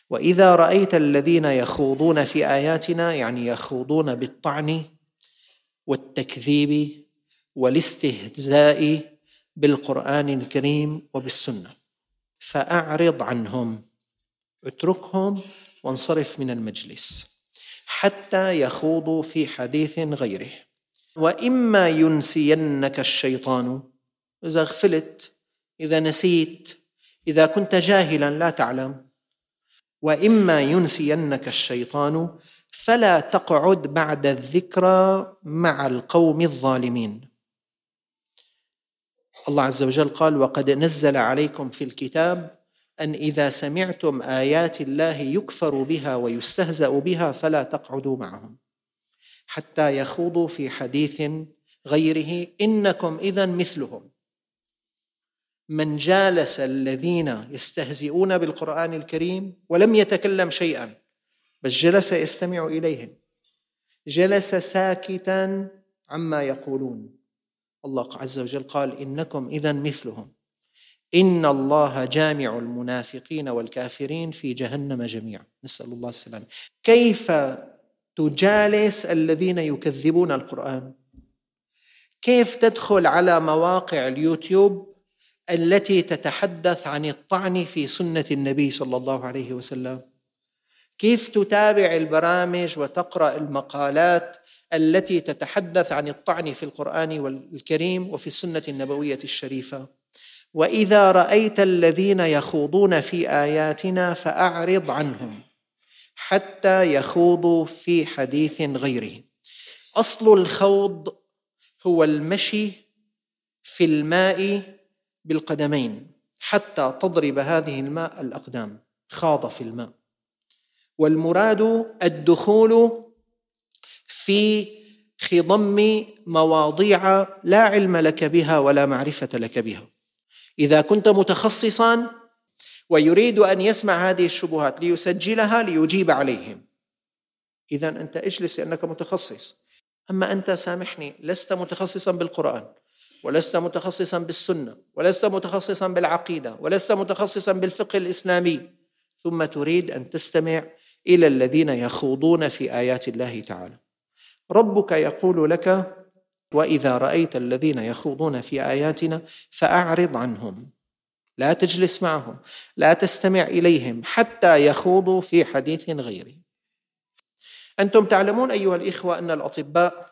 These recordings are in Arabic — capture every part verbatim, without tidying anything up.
وإذا رأيت الذين يخوضون في آياتنا، يعني يخوضون بالطعن والتكذيب والاستهزاء بالقرآن الكريم وبالسنة، فأعرض عنهم، اتركهم وانصرف من المجلس حتى يخوضوا في حديث غيره. وإما ينسينك الشيطان، إذا غفلت، إذا نسيت، إذا كنت جاهلا لا تعلم، وإما ينسينك الشيطان فلا تقعد بعد الذكرى مع القوم الظالمين. الله عز وجل قال: وقد نزل عليكم في الكتاب أن إذا سمعتم آيات الله يكفر بها ويستهزأ بها فلا تقعدوا معهم حتى يخوضوا في حديث غيره إنكم إذن مثلهم. من جالس الذين يستهزئون بالقرآن الكريم ولم يتكلم شيئا بل جلس يستمع إليهم، جلس ساكتا عما يقولون، الله عز وجل قال: إنكم إذن مثلهم، إن الله جامع المنافقين والكافرين في جهنم جميعا، نسأل الله السلامة. كيف تجالس الذين يكذبون القرآن؟ كيف تدخل على مواقع اليوتيوب التي تتحدث عن الطعن في سنة النبي صلى الله عليه وسلم؟ كيف تتابع البرامج وتقرأ المقالات التي تتحدث عن الطعن في القرآن الكريم وفي السنة النبوية الشريفة؟ وإذا رأيت الذين يخوضون في آياتنا فأعرض عنهم حتى يخوضوا في حديث غيره. أصل الخوض هو المشي في الماء بالقدمين حتى تضرب هذه الماء الأقدام، خاض في الماء، والمراد الدخول في خضم مواضيع لا علم لك بها ولا معرفة لك بها. إذا كنت متخصصا ويريد أن يسمع هذه الشبهات ليسجلها ليجيب عليهم، إذن أنت اجلس لأنك متخصص. أما أنت سامحني لست متخصصا بالقرآن، ولست متخصصا بالسنة، ولست متخصصا بالعقيدة، ولست متخصصا بالفقه الإسلامي، ثم تريد أن تستمع إلى الذين يخوضون في آيات الله تعالى. ربك يقول لك: وإذا رأيت الذين يخوضون في آياتنا فأعرض عنهم، لا تجلس معهم، لا تستمع إليهم حتى يخوضوا في حديث غيره. أنتم تعلمون أيها الإخوة أن الأطباء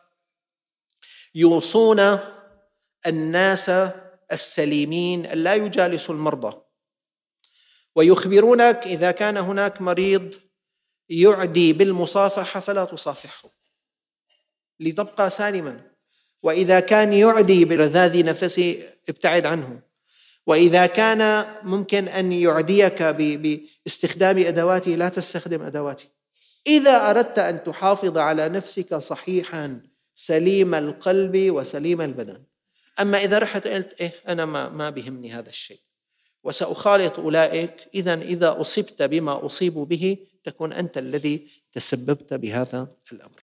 يوصون الناس السليمين أن لا يجالسوا المرضى، ويخبرونك إذا كان هناك مريض يعدي بالمصافحة فلا تصافحه لتبقى سالما، وإذا كان يعدي برذاذ نفسه ابتعد عنه، وإذا كان ممكن أن يعديك باستخدام أدواته لا تستخدم أدواته. إذا أردت أن تحافظ على نفسك صحيحا سليم القلب وسليم البدن. أما إذا رحت قلت إيه أنا ما, ما بهمني هذا الشيء وسأخالط أولئك، إذن إذا أصبت بما أصيب به تكون أنت الذي تسببت بهذا الأمر.